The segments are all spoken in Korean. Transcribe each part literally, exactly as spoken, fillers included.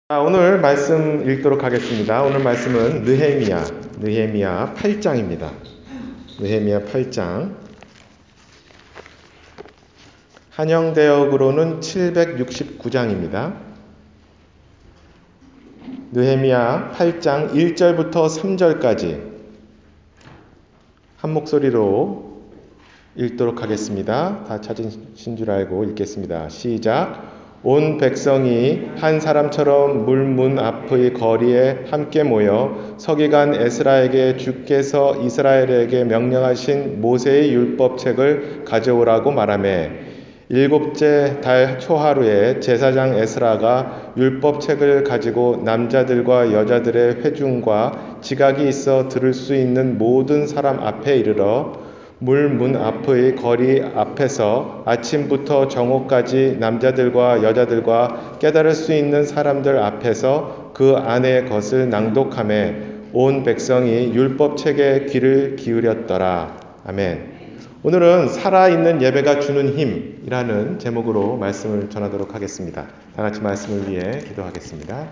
자, 오늘 말씀 읽도록 하겠습니다. 오늘 말씀은 느헤미야, 느헤미야 팔 장입니다. 느헤미야 팔 장. 한영대역으로는 칠백육십구 장입니다. 느헤미야 팔 장 일 절부터 삼 절까지 한 목소리로 읽도록 하겠습니다. 다 찾으신 줄 알고 읽겠습니다. 시작. 온 백성이 한 사람처럼 물문 앞의 거리에 함께 모여 서기관 에스라에게 주께서 이스라엘에게 명령하신 모세의 율법책을 가져오라고 말하며 일곱째 달 초하루에 제사장 에스라가 율법책을 가지고 남자들과 여자들의 회중과 지각이 있어 들을 수 있는 모든 사람 앞에 이르러 물문 앞의 거리 앞에서 아침부터 정오까지 남자들과 여자들과 깨달을 수 있는 사람들 앞에서 그 안의 것을 낭독하며 온 백성이 율법책에 귀를 기울였더라. 아멘. 오늘은 살아있는 예배가 주는 힘이라는 제목으로 말씀을 전하도록 하겠습니다. 다 같이 말씀을 위해 기도하겠습니다.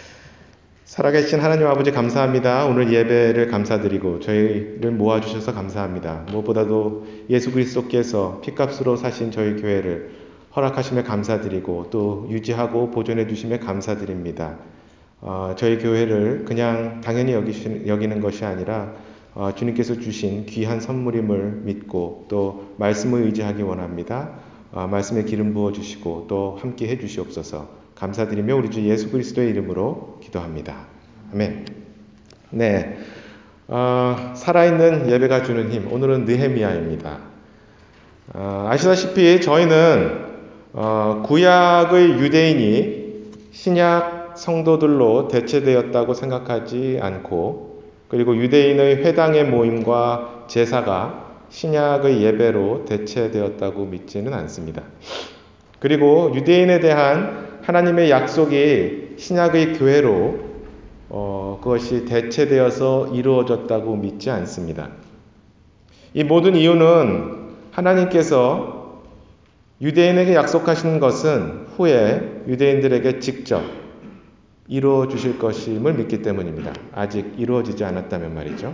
살아계신 하나님 아버지 감사합니다. 오늘 예배를 감사드리고 저희를 모아주셔서 감사합니다. 무엇보다도 예수 그리스도께서 피값으로 사신 저희 교회를 허락하심에 감사드리고 또 유지하고 보존해 주심에 감사드립니다. 어, 저희 교회를 그냥 당연히 여기시, 여기는 것이 아니라 어, 주님께서 주신 귀한 선물임을 믿고 또 말씀을 의지하기 원합니다. 어, 말씀에 기름 부어주시고 또 함께 해주시옵소서. 감사드리며 우리 주 예수 그리스도의 이름으로 기도합니다. 아멘. 네, 어, 살아있는 예배가 주는 힘. 오늘은 느헤미야입니다. 어, 아시다시피 저희는 어, 구약의 유대인이 신약 성도들로 대체되었다고 생각하지 않고, 그리고 유대인의 회당의 모임과 제사가 신약의 예배로 대체되었다고 믿지는 않습니다. 그리고 유대인에 대한 하나님의 약속이 신약의 교회로 어, 그것이 대체되어서 이루어졌다고 믿지 않습니다. 이 모든 이유는 하나님께서 유대인에게 약속하신 것은 후에 유대인들에게 직접 이루어 주실 것임을 믿기 때문입니다. 아직 이루어지지 않았다면 말이죠.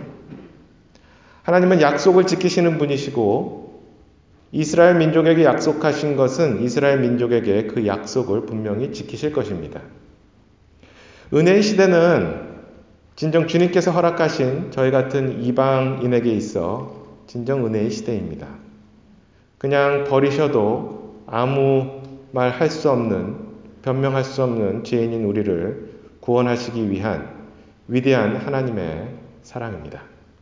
하나님은 약속을 지키시는 분이시고 이스라엘 민족에게 약속하신 것은 이스라엘 민족에게 그 약속을 분명히 지키실 것입니다. 은혜의 시대는 진정 주님께서 허락하신 저희 같은 이방인에게 있어 진정 은혜의 시대입니다. 그냥 버리셔도 아무 말 할 수 없는, 변명할 수 없는 죄인인 우리를 구원하시기 위한 위대한 하나님의 사랑입니다.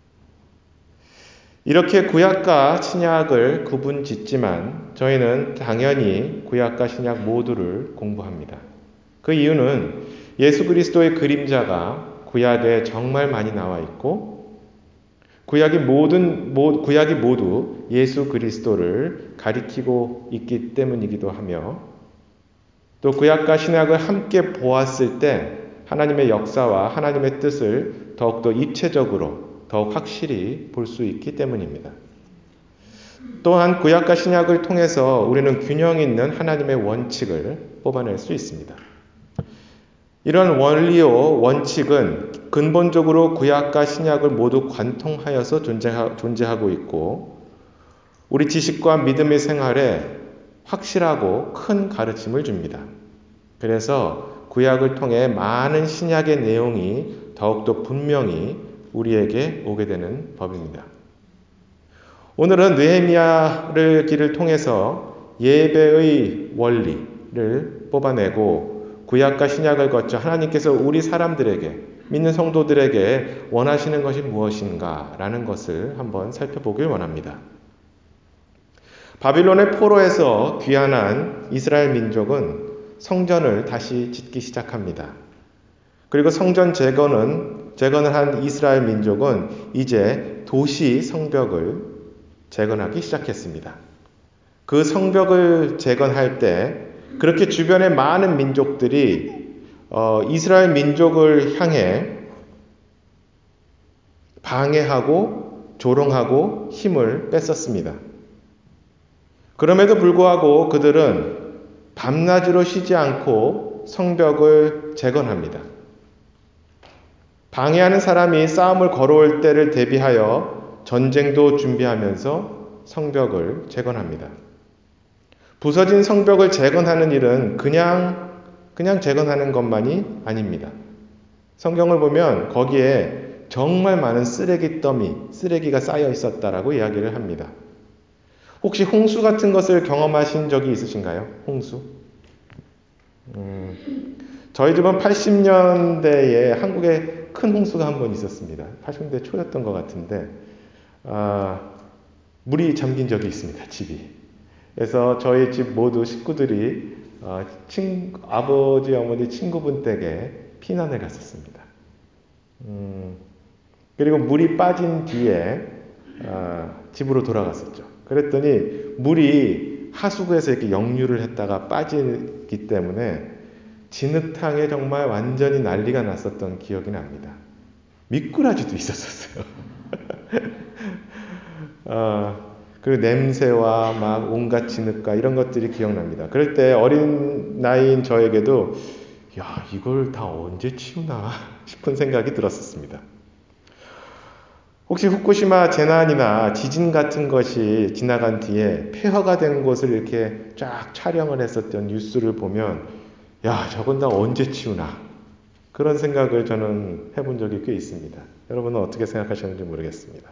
이렇게 구약과 신약을 구분 짓지만 저희는 당연히 구약과 신약 모두를 공부합니다. 그 이유는 예수 그리스도의 그림자가 구약에 정말 많이 나와 있고 구약이 모든 구약이 모두 예수 그리스도를 가리키고 있기 때문이기도 하며 또 구약과 신약을 함께 보았을 때 하나님의 역사와 하나님의 뜻을 더욱더 입체적으로 더욱 확실히 볼 수 있기 때문입니다. 또한 구약과 신약을 통해서 우리는 균형 있는 하나님의 원칙을 뽑아낼 수 있습니다. 이런 원리요 원칙은 근본적으로 구약과 신약을 모두 관통하여서 존재하고 있고 우리 지식과 믿음의 생활에 확실하고 큰 가르침을 줍니다. 그래서 구약을 통해 많은 신약의 내용이 더욱더 분명히 우리에게 오게 되는 법입니다. 오늘은 느헤미야를 길을 통해서 예배의 원리를 뽑아내고 구약과 신약을 거쳐 하나님께서 우리 사람들에게, 믿는 성도들에게 원하시는 것이 무엇인가 라는 것을 한번 살펴보길 원합니다. 바빌론의 포로에서 귀환한 이스라엘 민족은 성전을 다시 짓기 시작합니다. 그리고 성전 재건은 재건을 한 이스라엘 민족은 이제 도시 성벽을 재건하기 시작했습니다. 그 성벽을 재건할 때 그렇게 주변의 많은 민족들이 어, 이스라엘 민족을 향해 방해하고 조롱하고 힘을 뺐었습니다. 그럼에도 불구하고 그들은 밤낮으로 쉬지 않고 성벽을 재건합니다. 방해하는 사람이 싸움을 걸어올 때를 대비하여 전쟁도 준비하면서 성벽을 재건합니다. 부서진 성벽을 재건하는 일은 그냥 그냥 재건하는 것만이 아닙니다. 성경을 보면 거기에 정말 많은 쓰레기 더미, 쓰레기가 쌓여 있었다라고 이야기를 합니다. 혹시 홍수 같은 것을 경험하신 적이 있으신가요? 홍수? 음, 저희 집은 팔십 년대에 한국에 큰 홍수가 한 번 있었습니다. 팔십 년대 초였던 것 같은데 아, 물이 잠긴 적이 있습니다. 집이. 그래서 저희 집 모두 식구들이 어, 친, 아버지, 어머니, 친구분 댁에 피난을 갔었습니다. 음, 그리고 물이 빠진 뒤에 어, 집으로 돌아갔었죠. 그랬더니 물이 하수구에서 이렇게 역류를 했다가 빠지기 때문에 진흙탕에 정말 완전히 난리가 났었던 기억이 납니다. 미꾸라지도 있었었어요. 어, 그리고 냄새와 막 온갖 진흙과 이런 것들이 기억납니다. 그럴 때 어린 나이인 저에게도 야, 이걸 다 언제 치우나 싶은 생각이 들었었습니다. 혹시 후쿠시마 재난이나 지진 같은 것이 지나간 뒤에 폐허가 된 곳을 이렇게 쫙 촬영을 했었던 뉴스를 보면 야, 저건 다 언제 치우나 그런 생각을 저는 해본 적이 꽤 있습니다. 여러분은 어떻게 생각하시는지 모르겠습니다.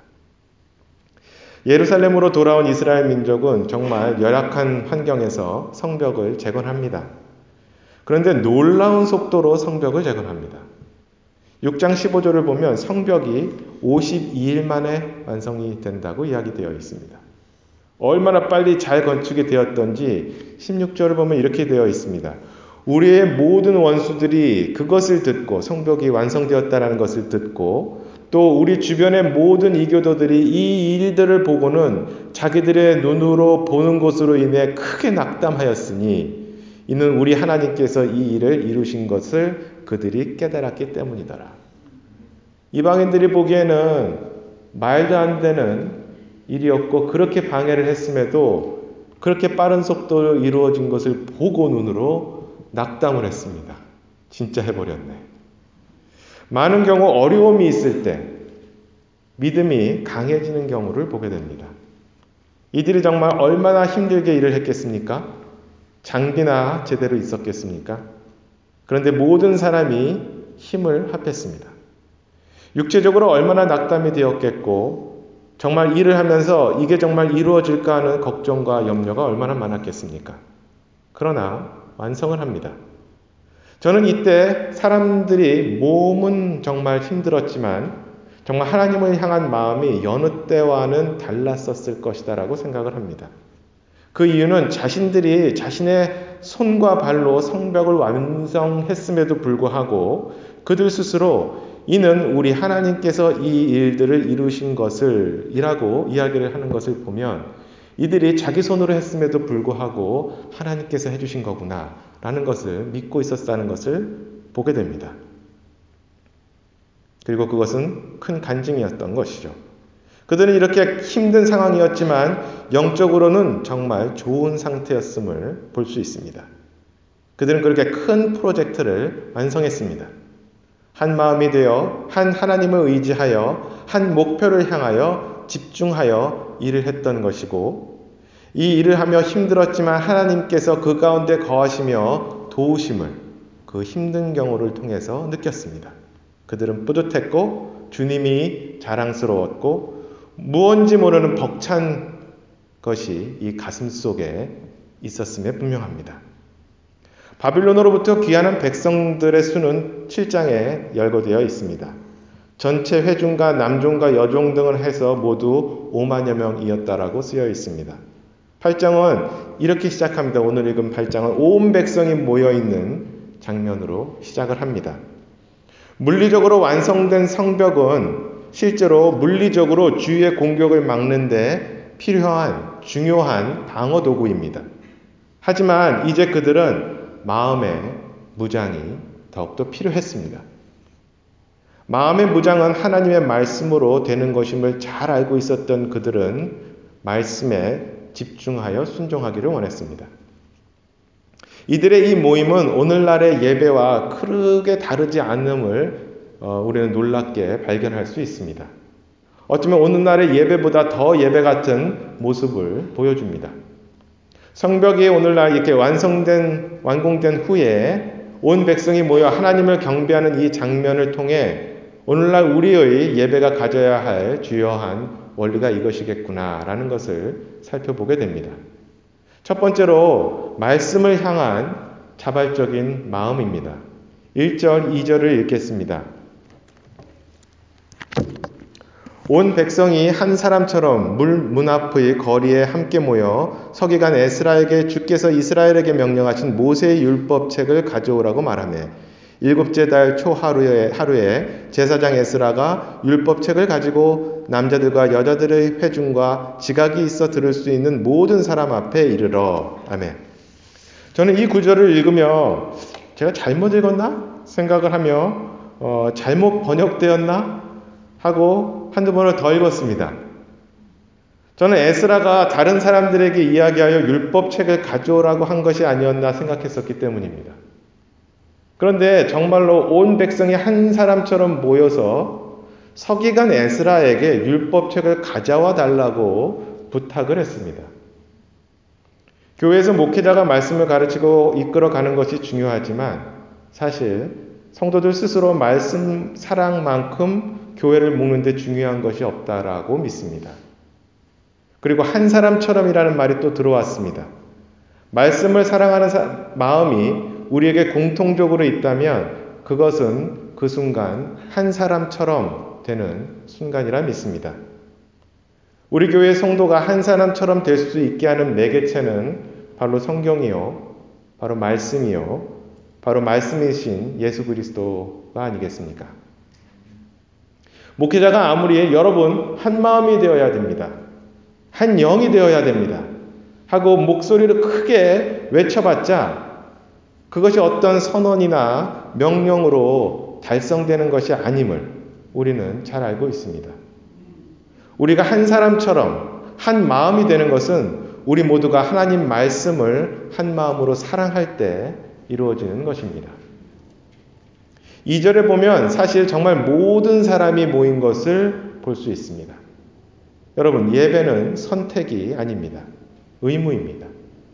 예루살렘으로 돌아온 이스라엘 민족은 정말 열악한 환경에서 성벽을 재건합니다. 그런데 놀라운 속도로 성벽을 재건합니다. 육 장 십오 절을 보면 성벽이 오십이 일 만에 완성이 된다고 이야기되어 있습니다. 얼마나 빨리 잘 건축이 되었던지 십육 절을 보면 이렇게 되어 있습니다. 우리의 모든 원수들이 그것을 듣고 성벽이 완성되었다는 것을 듣고 또 우리 주변의 모든 이교도들이 이 일들을 보고는 자기들의 눈으로 보는 것으로 인해 크게 낙담하였으니 이는 우리 하나님께서 이 일을 이루신 것을 그들이 깨달았기 때문이더라. 이방인들이 보기에는 말도 안 되는 일이었고 그렇게 방해를 했음에도 그렇게 빠른 속도로 이루어진 것을 보고 눈으로 낙담을 했습니다. 진짜 해버렸네. 많은 경우 어려움이 있을 때 믿음이 강해지는 경우를 보게 됩니다. 이들이 정말 얼마나 힘들게 일을 했겠습니까? 장비나 제대로 있었겠습니까? 그런데 모든 사람이 힘을 합했습니다. 육체적으로 얼마나 낙담이 되었겠고 정말 일을 하면서 이게 정말 이루어질까 하는 걱정과 염려가 얼마나 많았겠습니까? 그러나 완성을 합니다. 저는 이때 사람들이 몸은 정말 힘들었지만 정말 하나님을 향한 마음이 여느 때와는 달랐었을 것이다 라고 생각을 합니다. 그 이유는 자신들이 자신의 손과 발로 성벽을 완성했음에도 불구하고 그들 스스로 이는 우리 하나님께서 이 일들을 이루신 것을 이라고 이야기를 하는 것을 보면 이들이 자기 손으로 했음에도 불구하고 하나님께서 해주신 거구나 라는 것을 믿고 있었다는 것을 보게 됩니다. 그리고 그것은 큰 간증이었던 것이죠. 그들은 이렇게 힘든 상황이었지만 영적으로는 정말 좋은 상태였음을 볼 수 있습니다. 그들은 그렇게 큰 프로젝트를 완성했습니다. 한 마음이 되어 한 하나님을 의지하여 한 목표를 향하여 집중하여 일을 했던 것이고 이 일을 하며 힘들었지만 하나님께서 그 가운데 거하시며 도우심을 그 힘든 경우를 통해서 느꼈습니다. 그들은 뿌듯했고 주님이 자랑스러웠고 무언지 모르는 벅찬 것이 이 가슴 속에 있었음에 분명합니다. 바빌론으로부터 귀환한 백성들의 수는 칠 장에 열거되어 있습니다. 전체 회중과 남종과 여종 등을 해서 모두 오만여 명이었다라고 쓰여 있습니다. 팔 장은 이렇게 시작합니다. 오늘 읽은 팔 장은 온 백성이 모여있는 장면으로 시작을 합니다. 물리적으로 완성된 성벽은 실제로 물리적으로 주위의 공격을 막는 데 필요한 중요한 방어 도구입니다. 하지만 이제 그들은 마음의 무장이 더욱더 필요했습니다. 마음의 무장은 하나님의 말씀으로 되는 것임을 잘 알고 있었던 그들은 말씀에 집중하여 순종하기를 원했습니다. 이들의 이 모임은 오늘날의 예배와 크게 다르지 않음을 우리는 놀랍게 발견할 수 있습니다. 어쩌면 오늘날의 예배보다 더 예배 같은 모습을 보여줍니다. 성벽이 오늘날 이렇게 완성된, 완공된 후에 온 백성이 모여 하나님을 경배하는 이 장면을 통해 오늘날 우리의 예배가 가져야 할 주요한 원리가 이것이겠구나라는 것을 살펴보게 됩니다. 첫 번째로 말씀을 향한 자발적인 마음입니다. 일 절, 이 절을 읽겠습니다. 온 백성이 한 사람처럼 물 문 앞의 거리에 함께 모여 서기관 에스라에게 주께서 이스라엘에게 명령하신 모세의 율법책을 가져오라고 말하며 일곱째 달 초 하루에, 하루에 제사장 에스라가 율법책을 가지고 남자들과 여자들의 회중과 지각이 있어 들을 수 있는 모든 사람 앞에 이르러. 아멘. 저는 이 구절을 읽으며 제가 잘못 읽었나 생각을 하며 어, 잘못 번역되었나 하고 한두 번을 더 읽었습니다. 저는 에스라가 다른 사람들에게 이야기하여 율법책을 가져오라고 한 것이 아니었나 생각했었기 때문입니다. 그런데 정말로 온 백성이 한 사람처럼 모여서 서기관 에스라에게 율법책을 가져와 달라고 부탁을 했습니다. 교회에서 목회자가 말씀을 가르치고 이끌어가는 것이 중요하지만 사실 성도들 스스로 말씀 사랑만큼 교회를 묶는 데 중요한 것이 없다라고 믿습니다. 그리고 한 사람처럼이라는 말이 또 들어왔습니다. 말씀을 사랑하는 사, 마음이 우리에게 공통적으로 있다면 그것은 그 순간 한 사람처럼 되는 순간이라 믿습니다. 우리 교회 성도가 한 사람처럼 될 수 있게 하는 매개체는 바로 성경이요, 바로 말씀이요, 바로 말씀이신 예수 그리스도가 아니겠습니까? 목회자가 아무리 여러분 한 마음이 되어야 됩니다. 한 영이 되어야 됩니다. 하고 목소리를 크게 외쳐봤자 그것이 어떤 선언이나 명령으로 달성되는 것이 아님을 우리는 잘 알고 있습니다. 우리가 한 사람처럼 한 마음이 되는 것은 우리 모두가 하나님 말씀을 한 마음으로 사랑할 때 이루어지는 것입니다. 이 절에 보면 사실 정말 모든 사람이 모인 것을 볼 수 있습니다. 여러분, 예배는 선택이 아닙니다. 의무입니다.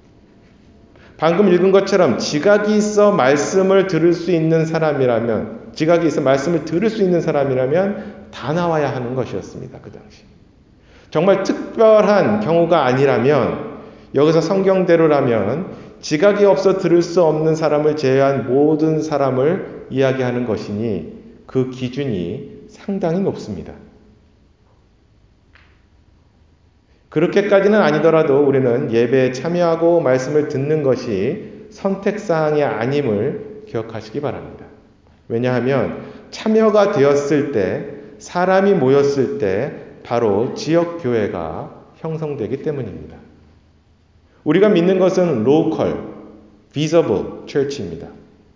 방금 읽은 것처럼 지각이 있어 말씀을 들을 수 있는 사람이라면, 지각이 있어 말씀을 들을 수 있는 사람이라면 다 나와야 하는 것이었습니다. 그 당시. 정말 특별한 경우가 아니라면, 여기서 성경대로라면 지각이 없어 들을 수 없는 사람을 제외한 모든 사람을 이야기하는 것이니 그 기준이 상당히 높습니다. 그렇게까지는 아니더라도 우리는 예배에 참여하고 말씀을 듣는 것이 선택사항이 아님을 기억하시기 바랍니다. 왜냐하면 참여가 되었을 때, 사람이 모였을 때 바로 지역교회가 형성되기 때문입니다. 우리가 믿는 것은 local, visible church입니다.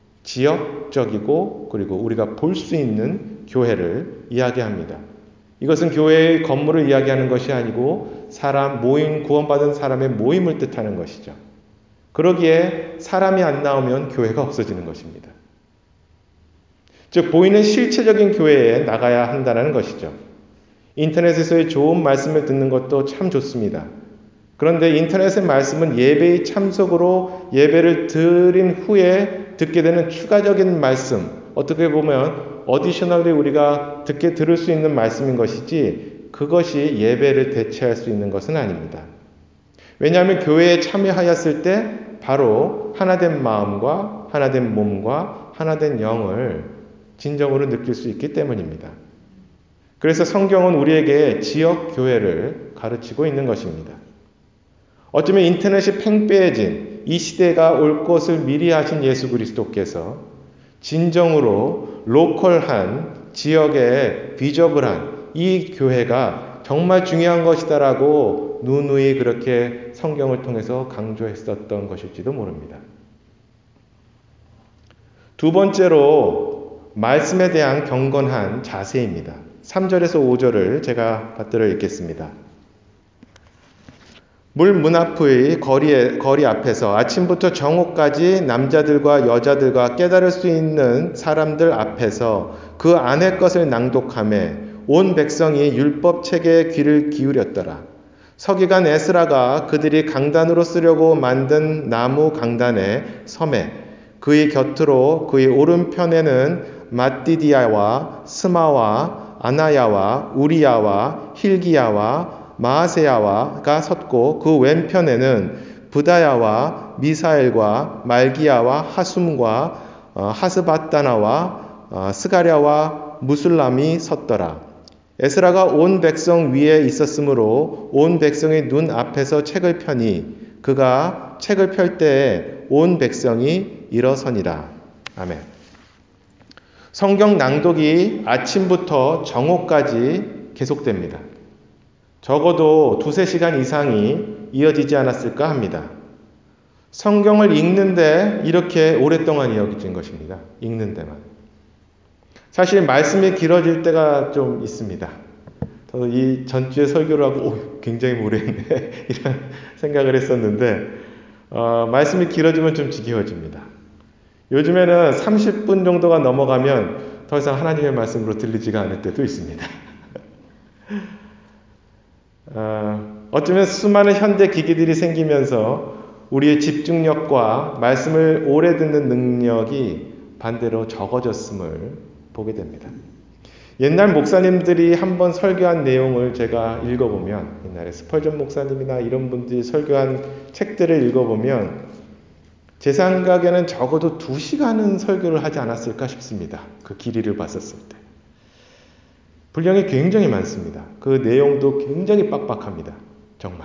지역적이고 그리고 우리가 볼 수 있는 교회를 이야기합니다. 이것은 교회의 건물을 이야기하는 것이 아니고 사람, 모임, 구원받은 사람의 모임을 뜻하는 것이죠. 그러기에 사람이 안 나오면 교회가 없어지는 것입니다. 즉 보이는 실체적인 교회에 나가야 한다는 것이죠. 인터넷에서의 좋은 말씀을 듣는 것도 참 좋습니다. 그런데 인터넷의 말씀은 예배의 참석으로 예배를 드린 후에 듣게 되는 추가적인 말씀, 어떻게 보면 어디셔널리 우리가 듣게 들을 수 있는 말씀인 것이지 그것이 예배를 대체할 수 있는 것은 아닙니다. 왜냐하면 교회에 참여하였을 때 바로 하나된 마음과 하나된 몸과 하나된 영을 진정으로 느낄 수 있기 때문입니다. 그래서 성경은 우리에게 지역 교회를 가르치고 있는 것입니다. 어쩌면 인터넷이 팽배해진 이 시대가 올 것을 미리 하신 예수 그리스도께서 진정으로 로컬한 지역에 비저블한 이 교회가 정말 중요한 것이다라고 누누이 그렇게 성경을 통해서 강조했었던 것일지도 모릅니다. 두 번째로 말씀에 대한 경건한 자세입니다. 삼 절에서 오 절을 제가 받들어 읽겠습니다. 물 문 앞의 거리에, 거리 앞에서 아침부터 정오까지 남자들과 여자들과 깨달을 수 있는 사람들 앞에서 그 안의 것을 낭독하며 온 백성이 율법 체계에 귀를 기울였더라. 서기관 에스라가 그들이 강단으로 쓰려고 만든 나무 강단에 섬에 그의 곁으로 그의 오른편에는 mat디디아와 스마와 아나야와 우리야와 힐기야와 마아세야가 섰고 그 왼편에는 부다야와 미사엘과 말기야와 하숨과 하스바다나와 스가랴와 무술람이 섰더라. 에스라가 온 백성 위에 있었으므로 온 백성의 눈 앞에서 책을 펴니 그가 책을 펼 때에 온 백성이 일어서니라. 아멘. 성경 낭독이 아침부터 정오까지 계속됩니다. 적어도 두세 시간 이상이 이어지지 않았을까 합니다. 성경을 읽는데 이렇게 오랫동안 이어진 것입니다. 읽는 데만. 사실 말씀이 길어질 때가 좀 있습니다. 저도 이 전주에 설교를 하고 오, 굉장히 오래 했네 이런 생각을 했었는데 어, 말씀이 길어지면 좀 지겨워집니다. 요즘에는 삼십 분 정도가 넘어가면 더 이상 하나님의 말씀으로 들리지가 않을 때도 있습니다. 어, 어쩌면 수많은 현대 기기들이 생기면서 우리의 집중력과 말씀을 오래 듣는 능력이 반대로 적어졌음을 보게 됩니다. 옛날 목사님들이 한번 설교한 내용을 제가 읽어보면 옛날에 스펄전 목사님이나 이런 분들이 설교한 책들을 읽어보면 제 생각에는 적어도 두 시간은 설교를 하지 않았을까 싶습니다. 그 길이를 봤었을 때. 분량이 굉장히 많습니다. 그 내용도 굉장히 빡빡합니다. 정말.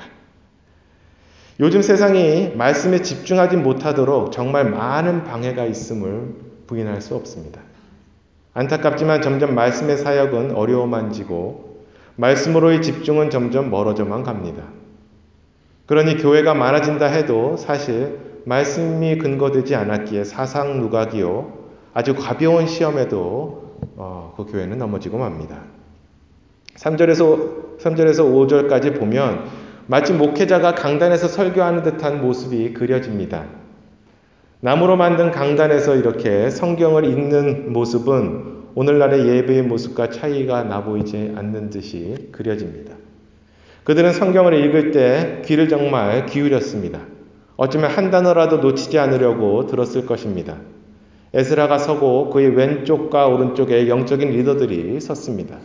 요즘 세상이 말씀에 집중하지 못하도록 정말 많은 방해가 있음을 부인할 수 없습니다. 안타깝지만 점점 말씀의 사역은 어려워만지고 말씀으로의 집중은 점점 멀어져만 갑니다. 그러니 교회가 많아진다 해도 사실 말씀이 근거되지 않았기에 사상 누각이요 아주 가벼운 시험에도 어, 그 교회는 넘어지고 맙니다. 삼 절에서, 삼 절에서 오 절까지 보면 마치 목회자가 강단에서 설교하는 듯한 모습이 그려집니다. 나무로 만든 강단에서 이렇게 성경을 읽는 모습은 오늘날의 예배의 모습과 차이가 나보이지 않는 듯이 그려집니다. 그들은 성경을 읽을 때 귀를 정말 기울였습니다. 어쩌면 한 단어라도 놓치지 않으려고 들었을 것입니다. 에스라가 서고 그의 왼쪽과 오른쪽에 영적인 리더들이 섰습니다.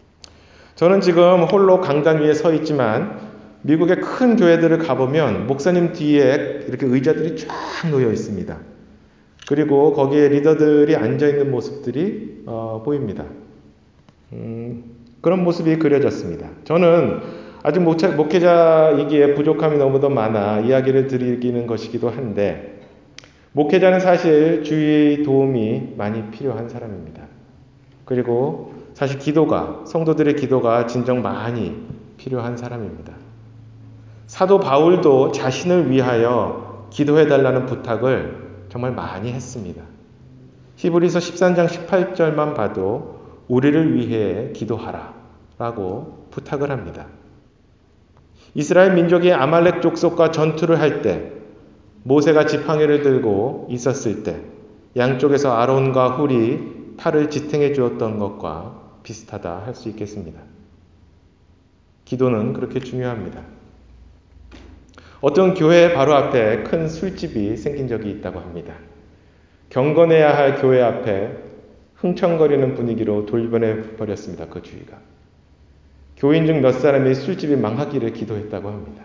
저는 지금 홀로 강단 위에 서 있지만 미국의 큰 교회들을 가보면 목사님 뒤에 이렇게 의자들이 쫙 놓여 있습니다. 그리고 거기에 리더들이 앉아있는 모습들이 어, 보입니다. 음, 그런 모습이 그려졌습니다. 저는 아직 목회자이기에 부족함이 너무도 많아 이야기를 드리는 것이기도 한데 목회자는 사실 주위의 도움이 많이 필요한 사람입니다. 그리고 사실 기도가, 성도들의 기도가 진정 많이 필요한 사람입니다. 사도 바울도 자신을 위하여 기도해달라는 부탁을 정말 많이 했습니다. 히브리서 십삼 장 십팔 절만 봐도 우리를 위해 기도하라 라고 부탁을 합니다. 이스라엘 민족이 아말렉 족속과 전투를 할 때 모세가 지팡이를 들고 있었을 때 양쪽에서 아론과 훌이 팔을 지탱해 주었던 것과 비슷하다 할 수 있겠습니다. 기도는 그렇게 중요합니다. 어떤 교회 바로 앞에 큰 술집이 생긴 적이 있다고 합니다. 경건해야 할 교회 앞에 흥청거리는 분위기로 돌변해 버렸습니다. 그 주위가. 교인 중 몇 사람이 술집이 망하기를 기도했다고 합니다.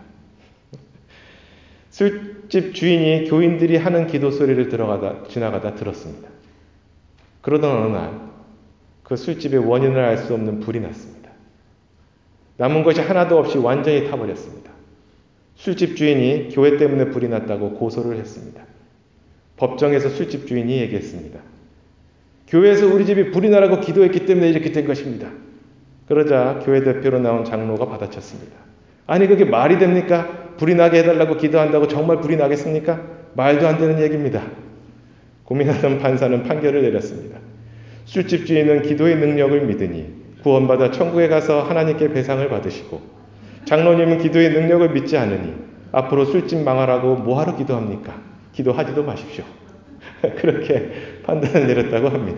술집 주인이 교인들이 하는 기도 소리를 들어가다, 지나가다 들었습니다. 그러던 어느 날 그 술집의 원인을 알 수 없는 불이 났습니다. 남은 것이 하나도 없이 완전히 타버렸습니다. 술집 주인이 교회 때문에 불이 났다고 고소를 했습니다. 법정에서 술집 주인이 얘기했습니다. 교회에서 우리 집이 불이 나라고 기도했기 때문에 이렇게 된 것입니다. 그러자 교회 대표로 나온 장로가 받아쳤습니다. 아니 그게 말이 됩니까? 불이 나게 해달라고 기도한다고 정말 불이 나겠습니까? 말도 안 되는 얘기입니다. 고민하던 판사는 판결을 내렸습니다. 술집 주인은 기도의 능력을 믿으니 구원받아 천국에 가서 하나님께 배상을 받으시고 장로님은 기도의 능력을 믿지 않으니 앞으로 술집 망하라고 뭐하러 기도합니까? 기도하지도 마십시오. 그렇게 판단을 내렸다고 합니다.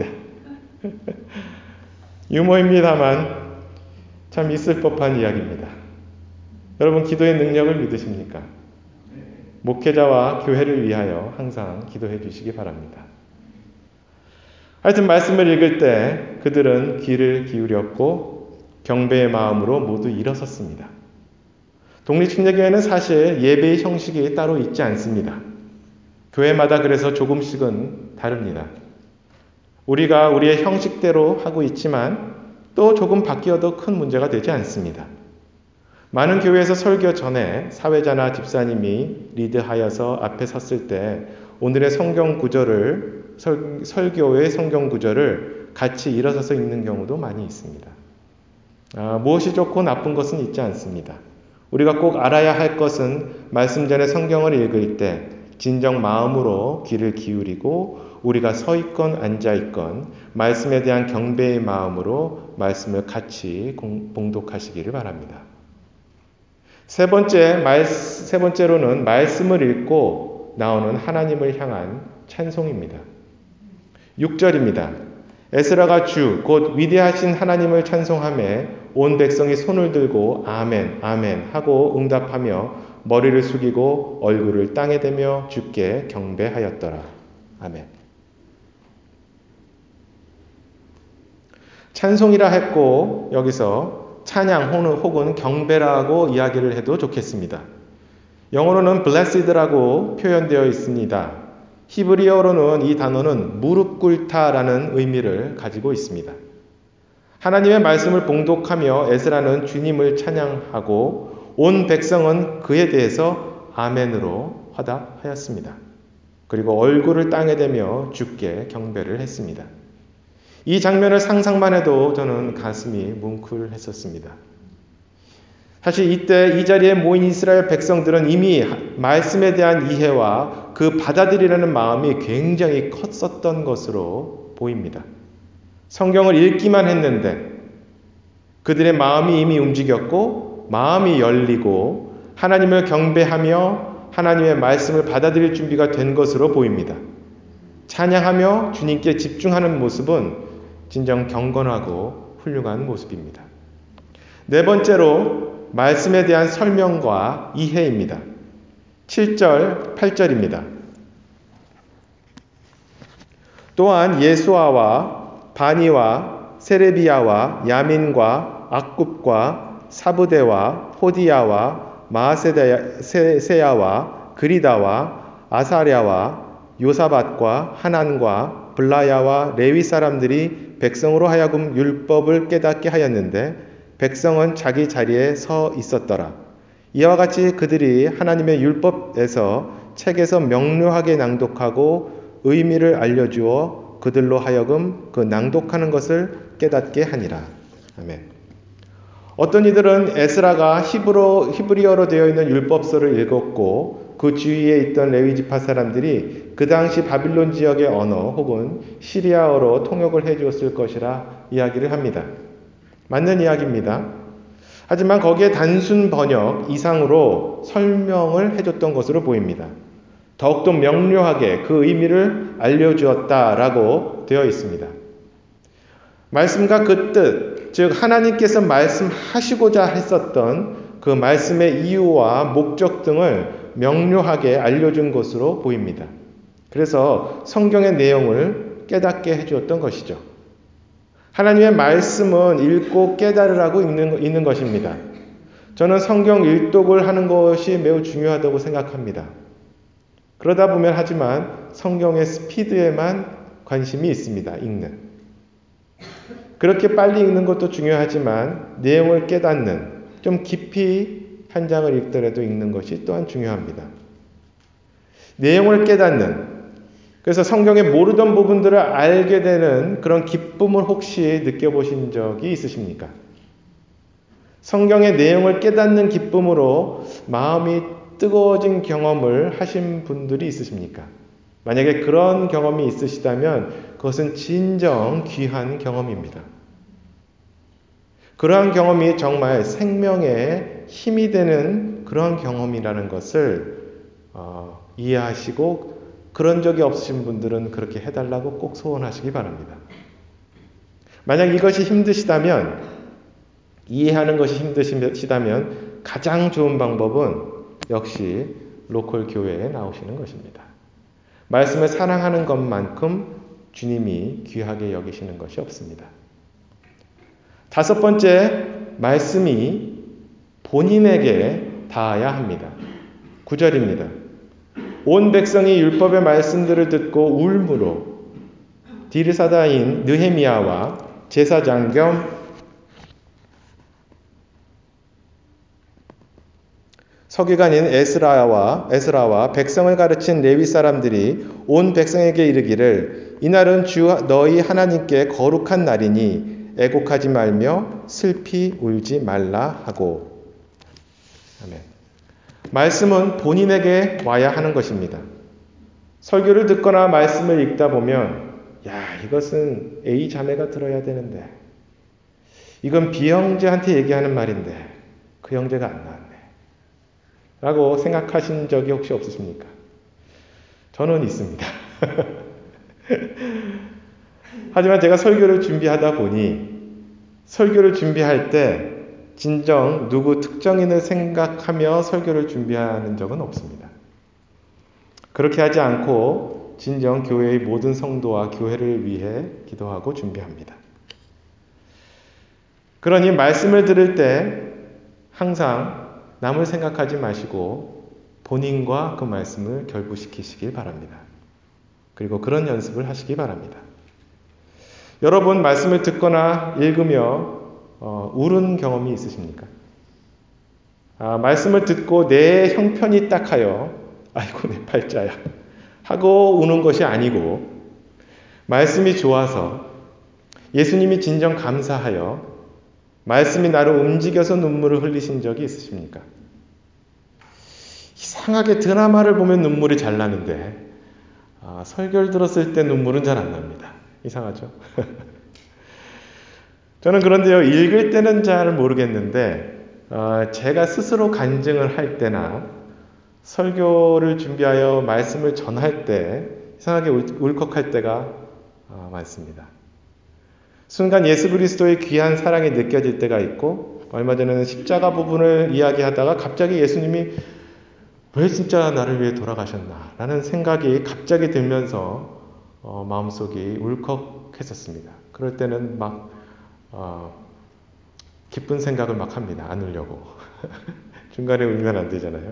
유머입니다만 참 있을 법한 이야기입니다. 여러분, 기도의 능력을 믿으십니까? 목회자와 교회를 위하여 항상 기도해 주시기 바랍니다. 하여튼 말씀을 읽을 때 그들은 귀를 기울였고 경배의 마음으로 모두 일어섰습니다. 독립침례교회는 사실 예배의 형식이 따로 있지 않습니다. 교회마다 그래서 조금씩은 다릅니다. 우리가 우리의 형식대로 하고 있지만 또 조금 바뀌어도 큰 문제가 되지 않습니다. 많은 교회에서 설교 전에 사회자나 집사님이 리드하여서 앞에 섰을 때 오늘의 성경 구절을 설, 설교의 성경 구절을 같이 일어서서 읽는 경우도 많이 있습니다. 아, 무엇이 좋고 나쁜 것은 있지 않습니다. 우리가 꼭 알아야 할 것은 말씀 전에 성경을 읽을 때 진정 마음으로 귀를 기울이고 우리가 서 있건 앉아 있건 말씀에 대한 경배의 마음으로 말씀을 같이 공, 봉독하시기를 바랍니다. 세 번째, 말, 세 번째로는 말씀을 읽고 나오는 하나님을 향한 찬송입니다. 육 절입니다. 에스라가 주, 곧 위대하신 하나님을 찬송하며 온 백성이 손을 들고 아멘, 아멘 하고 응답하며 머리를 숙이고 얼굴을 땅에 대며 주께 경배하였더라. 아멘. 찬송이라 했고 여기서 찬양 혹은 경배라고 이야기를 해도 좋겠습니다. 영어로는 blessed라고 표현되어 있습니다. 히브리어로는 이 단어는 무릎 꿇다라는 의미를 가지고 있습니다. 하나님의 말씀을 봉독하며 에스라는 주님을 찬양하고 온 백성은 그에 대해서 아멘으로 화답하였습니다. 그리고 얼굴을 땅에 대며 주께 경배를 했습니다. 이 장면을 상상만 해도 저는 가슴이 뭉클했었습니다. 사실 이때 이 자리에 모인 이스라엘 백성들은 이미 말씀에 대한 이해와 그 받아들이려는 마음이 굉장히 컸었던 것으로 보입니다. 성경을 읽기만 했는데 그들의 마음이 이미 움직였고 마음이 열리고 하나님을 경배하며 하나님의 말씀을 받아들일 준비가 된 것으로 보입니다. 찬양하며 주님께 집중하는 모습은 진정 경건하고 훌륭한 모습입니다. 네 번째로 말씀에 대한 설명과 이해입니다. 칠 절, 팔 절입니다. 또한 예수아와 바니와 세레비야와 야민과 악굽과 사부대와 호디야와 마아세야와 그리다와 아사랴와 요사밧과 하난과 블라야와 레위 사람들이 백성으로 하여금 율법을 깨닫게 하였는데 백성은 자기 자리에 서 있었더라. 이와 같이 그들이 하나님의 율법에서 책에서 명료하게 낭독하고 의미를 알려주어 그들로 하여금 그 낭독하는 것을 깨닫게 하니라. 아멘. 어떤 이들은 에스라가 히브로, 히브리어로 되어 있는 율법서를 읽었고 그 주위에 있던 레위 지파 사람들이 그 당시 바빌론 지역의 언어 혹은 시리아어로 통역을 해 주었을 것이라 이야기를 합니다. 맞는 이야기입니다. 하지만 거기에 단순 번역 이상으로 설명을 해줬던 것으로 보입니다. 더욱더 명료하게 그 의미를 알려주었다라고 되어 있습니다. 말씀과 그 뜻, 즉 하나님께서 말씀하시고자 했었던 그 말씀의 이유와 목적 등을 명료하게 알려준 것으로 보입니다. 그래서 성경의 내용을 깨닫게 해주었던 것이죠. 하나님의 말씀은 읽고 깨달으라고 읽는, 읽는 것입니다. 저는 성경 일독을 하는 것이 매우 중요하다고 생각합니다. 그러다 보면 하지만 성경의 스피드에만 관심이 있습니다. 읽는. 그렇게 빨리 읽는 것도 중요하지만 내용을 깨닫는, 좀 깊이 한 장을 읽더라도 읽는 것이 또한 중요합니다. 내용을 깨닫는, 그래서 성경에 모르던 부분들을 알게 되는 그런 기쁨을 혹시 느껴보신 적이 있으십니까? 성경의 내용을 깨닫는 기쁨으로 마음이 뜨거워진 경험을 하신 분들이 있으십니까? 만약에 그런 경험이 있으시다면 그것은 진정 귀한 경험입니다. 그러한 경험이 정말 생명의 힘이 되는 그러한 경험이라는 것을 어, 이해하시고 그런 적이 없으신 분들은 그렇게 해달라고 꼭 소원하시기 바랍니다. 만약 이것이 힘드시다면, 이해하는 것이 힘드시다면 가장 좋은 방법은 역시 로컬 교회에 나오시는 것입니다. 말씀을 사랑하는 것만큼 주님이 귀하게 여기시는 것이 없습니다. 다섯 번째, 말씀이 본인에게 닿아야 합니다. 구 절입니다. 온 백성이 율법의 말씀들을 듣고 울므로 디르사다인 느헤미야와 제사장 겸 서기관인 에스라와 에스라와 백성을 가르친 레위 사람들이 온 백성에게 이르기를 이날은 주 너희 하나님께 거룩한 날이니 애곡하지 말며 슬피 울지 말라 하고. 아멘. 말씀은 본인에게 와야 하는 것입니다. 설교를 듣거나 말씀을 읽다 보면 야, 이것은 A 자매가 들어야 되는데, 이건 B 형제한테 얘기하는 말인데 그 형제가 안 나왔네 라고 생각하신 적이 혹시 없으십니까? 저는 있습니다. 하지만 제가 설교를 준비하다 보니 설교를 준비할 때 진정 누구 특정인을 생각하며 설교를 준비하는 적은 없습니다. 그렇게 하지 않고 진정 교회의 모든 성도와 교회를 위해 기도하고 준비합니다. 그러니 말씀을 들을 때 항상 남을 생각하지 마시고 본인과 그 말씀을 결부시키시길 바랍니다. 그리고 그런 연습을 하시기 바랍니다. 여러분 말씀을 듣거나 읽으며 어, 울은 경험이 있으십니까? 아, 말씀을 듣고 내 형편이 딱하여 아이고 내 팔자야 하고 우는 것이 아니고 말씀이 좋아서 예수님이 진정 감사하여 말씀이 나를 움직여서 눈물을 흘리신 적이 있으십니까? 이상하게 드라마를 보면 눈물이 잘 나는데 아, 설교를 들었을 때 눈물은 잘 안 납니다. 이상하죠? 저는 그런데요, 읽을 때는 잘 모르겠는데 어, 제가 스스로 간증을 할 때나 설교를 준비하여 말씀을 전할 때 이상하게 울, 울컥할 때가 어, 많습니다. 순간 예수 그리스도의 귀한 사랑이 느껴질 때가 있고, 얼마 전에는 십자가 부분을 이야기하다가 갑자기 예수님이 왜 진짜 나를 위해 돌아가셨나 라는 생각이 갑자기 들면서 어, 마음속이 울컥했었습니다. 그럴 때는 막 어, 기쁜 생각을 막 합니다. 안 울려고. 중간에 울면 안 되잖아요.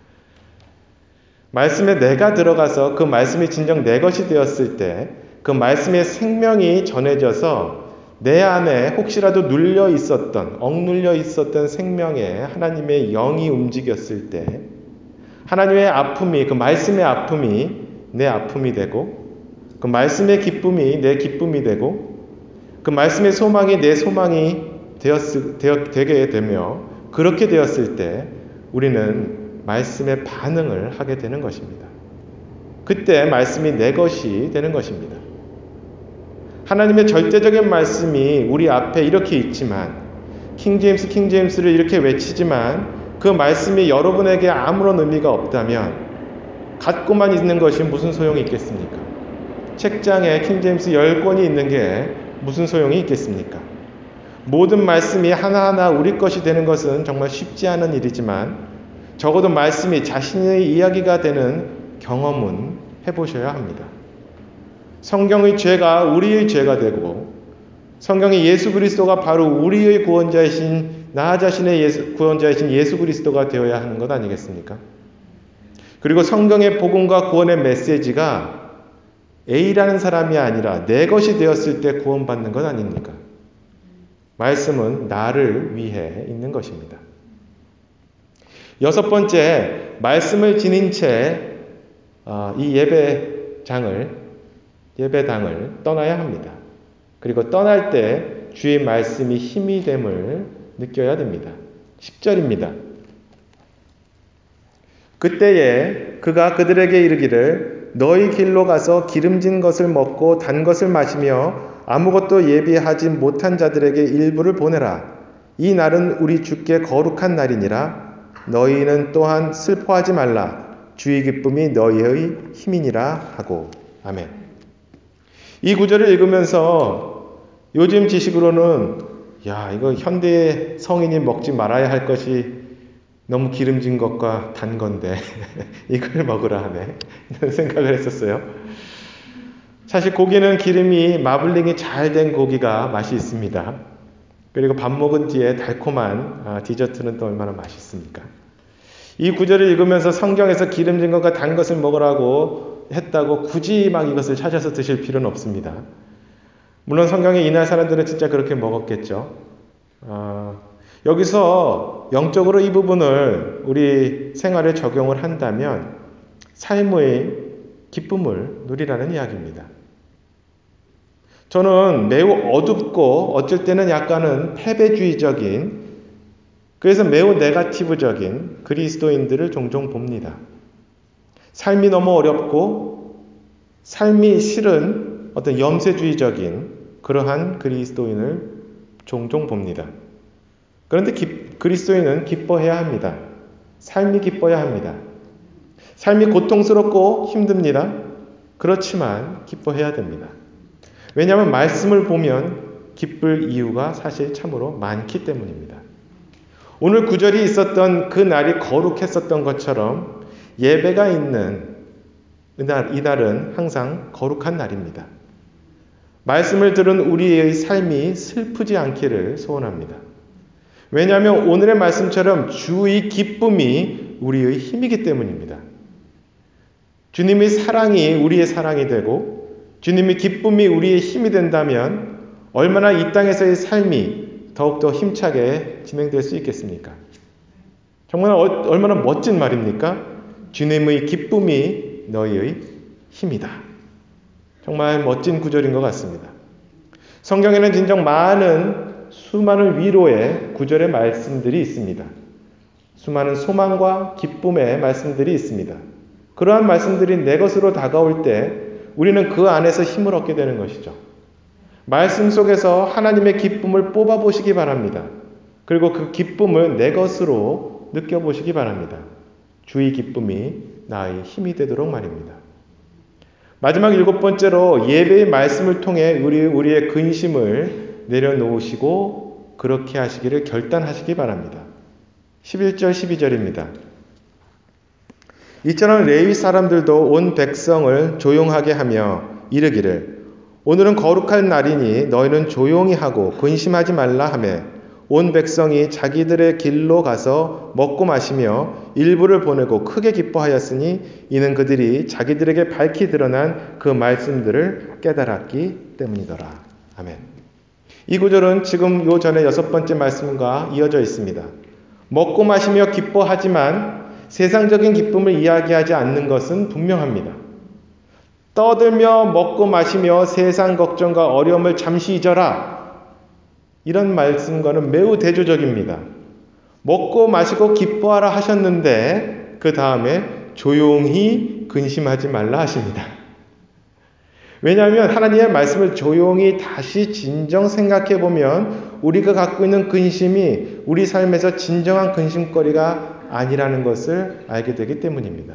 말씀에 내가 들어가서 그 말씀이 진정 내 것이 되었을 때 그 말씀의 생명이 전해져서 내 안에 혹시라도 눌려 있었던, 억눌려 있었던 생명에 하나님의 영이 움직였을 때 하나님의 아픔이, 그 말씀의 아픔이 내 아픔이 되고, 그 말씀의 기쁨이 내 기쁨이 되고, 그 말씀의 소망이 내 소망이 되었, 되었, 되게 되며, 그렇게 되었을 때 우리는 말씀의 반응을 하게 되는 것입니다. 그때 말씀이 내 것이 되는 것입니다. 하나님의 절대적인 말씀이 우리 앞에 이렇게 있지만, 킹제임스 킹제임스를 이렇게 외치지만 그 말씀이 여러분에게 아무런 의미가 없다면 갖고만 있는 것이 무슨 소용이 있겠습니까? 책장에 킹제임스 열 권이 있는 게 무슨 소용이 있겠습니까? 모든 말씀이 하나하나 우리 것이 되는 것은 정말 쉽지 않은 일이지만 적어도 말씀이 자신의 이야기가 되는 경험은 해보셔야 합니다. 성경의 죄가 우리의 죄가 되고 성경의 예수 그리스도가 바로 우리의 구원자이신 나 자신의 예수, 구원자이신 예수 그리스도가 되어야 하는 것 아니겠습니까? 그리고 성경의 복음과 구원의 메시지가 A라는 사람이 아니라 내 것이 되었을 때 구원받는 것 아닙니까? 말씀은 나를 위해 있는 것입니다. 여섯 번째, 말씀을 지닌 채 이 예배장을 예배당을 떠나야 합니다. 그리고 떠날 때 주의 말씀이 힘이 됨을 느껴야 됩니다. 십 절입니다. 그때에 그가 그들에게 이르기를 너희 길로 가서 기름진 것을 먹고 단 것을 마시며 아무것도 예비하지 못한 자들에게 일부를 보내라. 이 날은 우리 주께 거룩한 날이니라. 너희는 또한 슬퍼하지 말라. 주의 기쁨이 너희의 힘이니라 하고. 아멘. 이 구절을 읽으면서 요즘 지식으로는 야, 이거 현대 성인이 먹지 말아야 할 것이 너무 기름진 것과 단 건데 이걸 먹으라 하네. 이런 생각을 했었어요. 사실 고기는 기름이 마블링이 잘 된 고기가 맛이 있습니다. 그리고 밥 먹은 뒤에 달콤한 디저트는 또 얼마나 맛있습니까? 이 구절을 읽으면서 성경에서 기름진 것과 단 것을 먹으라고 했다고 굳이 막 이것을 찾아서 드실 필요는 없습니다. 물론 성경의 이날 사람들은 진짜 그렇게 먹었겠죠. 어, 여기서 영적으로 이 부분을 우리 생활에 적용을 한다면 삶의 기쁨을 누리라는 이야기입니다. 저는 매우 어둡고 어쩔 때는 약간은 패배주의적인, 그래서 매우 네거티브적인 그리스도인들을 종종 봅니다. 삶이 너무 어렵고 삶이 싫은 어떤 염세주의적인 그러한 그리스도인을 종종 봅니다. 그런데 기, 그리스도인은 기뻐해야 합니다. 삶이 기뻐야 합니다. 삶이 고통스럽고 힘듭니다. 그렇지만 기뻐해야 됩니다. 왜냐하면 말씀을 보면 기쁠 이유가 사실 참으로 많기 때문입니다. 오늘 구절이 있었던 그 날이 거룩했었던 것처럼 예배가 있는 이날, 이날은 항상 거룩한 날입니다. 말씀을 들은 우리의 삶이 슬프지 않기를 소원합니다. 왜냐하면 오늘의 말씀처럼 주의 기쁨이 우리의 힘이기 때문입니다. 주님의 사랑이 우리의 사랑이 되고 주님의 기쁨이 우리의 힘이 된다면 얼마나 이 땅에서의 삶이 더욱더 힘차게 진행될 수 있겠습니까? 정말 어, 얼마나 멋진 말입니까? 주님의 기쁨이 너희의 힘이다. 정말 멋진 구절인 것 같습니다. 성경에는 진정 많은 수많은 위로의 구절의 말씀들이 있습니다. 수많은 소망과 기쁨의 말씀들이 있습니다. 그러한 말씀들이 내 것으로 다가올 때 우리는 그 안에서 힘을 얻게 되는 것이죠. 말씀 속에서 하나님의 기쁨을 뽑아보시기 바랍니다. 그리고 그 기쁨을 내 것으로 느껴보시기 바랍니다. 주의 기쁨이 나의 힘이 되도록 말입니다. 마지막 일곱 번째로 예배의 말씀을 통해 우리, 우리의 근심을 내려놓으시고 그렇게 하시기를 결단하시기 바랍니다. 십일 절 십이 절입니다. 이처럼 레위 사람들도 온 백성을 조용하게 하며 이르기를 오늘은 거룩한 날이니 너희는 조용히 하고 근심하지 말라 하매 온 백성이 자기들의 길로 가서 먹고 마시며 일부를 보내고 크게 기뻐하였으니 이는 그들이 자기들에게 밝히 드러난 그 말씀들을 깨달았기 때문이더라. 아멘. 이 구절은 지금 요 전에 여섯 번째 말씀과 이어져 있습니다. 먹고 마시며 기뻐하지만 세상적인 기쁨을 이야기하지 않는 것은 분명합니다. 떠들며 먹고 마시며 세상 걱정과 어려움을 잠시 잊어라. 이런 말씀과는 매우 대조적입니다. 먹고 마시고 기뻐하라 하셨는데 그 다음에 조용히 근심하지 말라 하십니다. 왜냐하면 하나님의 말씀을 조용히 다시 진정 생각해 보면 우리가 갖고 있는 근심이 우리 삶에서 진정한 근심거리가 아니라는 것을 알게 되기 때문입니다.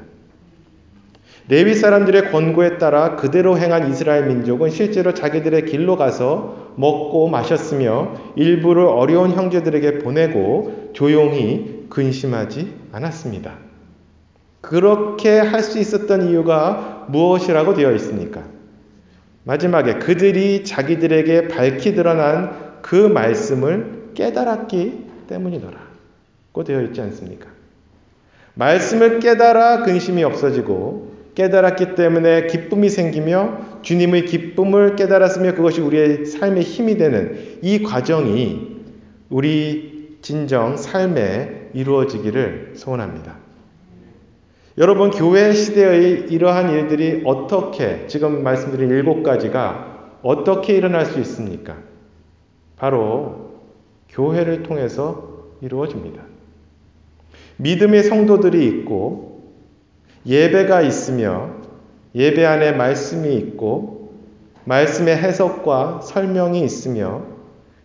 레위 사람들의 권고에 따라 그대로 행한 이스라엘 민족은 실제로 자기들의 길로 가서 먹고 마셨으며 일부를 어려운 형제들에게 보내고 조용히 근심하지 않았습니다. 그렇게 할 수 있었던 이유가 무엇이라고 되어 있습니까? 마지막에 그들이 자기들에게 밝히 드러난 그 말씀을 깨달았기 때문이더라고 되어 있지 않습니까? 말씀을 깨달아 근심이 없어지고 깨달았기 때문에 기쁨이 생기며 주님의 기쁨을 깨달았으며 그것이 우리의 삶의 힘이 되는 이 과정이 우리 진정 삶에 이루어지기를 소원합니다. 여러분, 교회 시대의 이러한 일들이 어떻게, 지금 말씀드린 일곱 가지가 어떻게 일어날 수 있습니까? 바로 교회를 통해서 이루어집니다. 믿음의 성도들이 있고 예배가 있으며 예배 안에 말씀이 있고 말씀의 해석과 설명이 있으며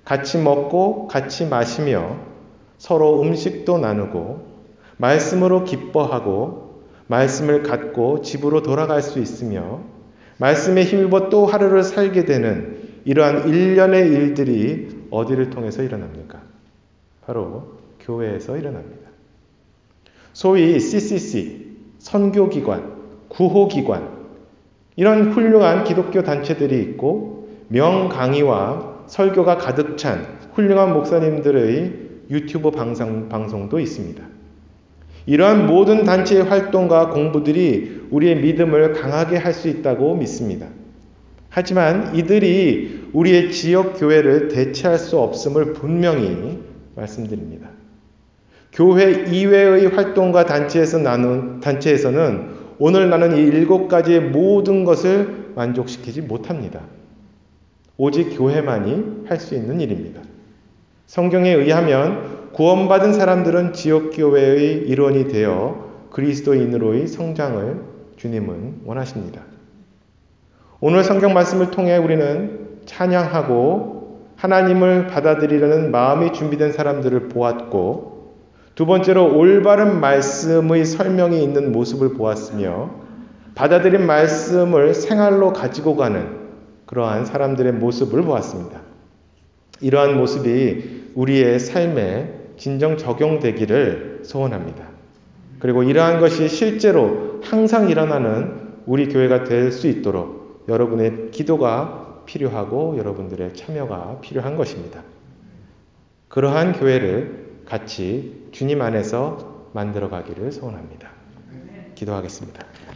같이 먹고 같이 마시며 서로 음식도 나누고 말씀으로 기뻐하고 말씀을 갖고 집으로 돌아갈 수 있으며 말씀에 힘입어 또 하루를 살게 되는 이러한 일련의 일들이 어디를 통해서 일어납니까? 바로 교회에서 일어납니다. 소위 씨씨씨, 선교기관, 구호기관, 이런 훌륭한 기독교 단체들이 있고 명강의와 설교가 가득 찬 훌륭한 목사님들의 유튜브 방송, 방송도 있습니다. 이러한 모든 단체의 활동과 공부들이 우리의 믿음을 강하게 할 수 있다고 믿습니다. 하지만 이들이 우리의 지역 교회를 대체할 수 없음을 분명히 말씀드립니다. 교회 이외의 활동과 단체에서 나눈, 단체에서는 오늘 나는 이 일곱 가지의 모든 것을 만족시키지 못합니다. 오직 교회만이 할 수 있는 일입니다. 성경에 의하면 구원받은 사람들은 지역교회의 일원이 되어 그리스도인으로의 성장을 주님은 원하십니다. 오늘 성경 말씀을 통해 우리는 찬양하고 하나님을 받아들이려는 마음이 준비된 사람들을 보았고, 두 번째로 올바른 말씀의 설명이 있는 모습을 보았으며, 받아들인 말씀을 생활로 가지고 가는 그러한 사람들의 모습을 보았습니다. 이러한 모습이 우리의 삶에 진정 적용되기를 소원합니다. 그리고 이러한 것이 실제로 항상 일어나는 우리 교회가 될 수 있도록 여러분의 기도가 필요하고 여러분들의 참여가 필요한 것입니다. 그러한 교회를 같이 주님 안에서 만들어 가기를 소원합니다. 기도하겠습니다.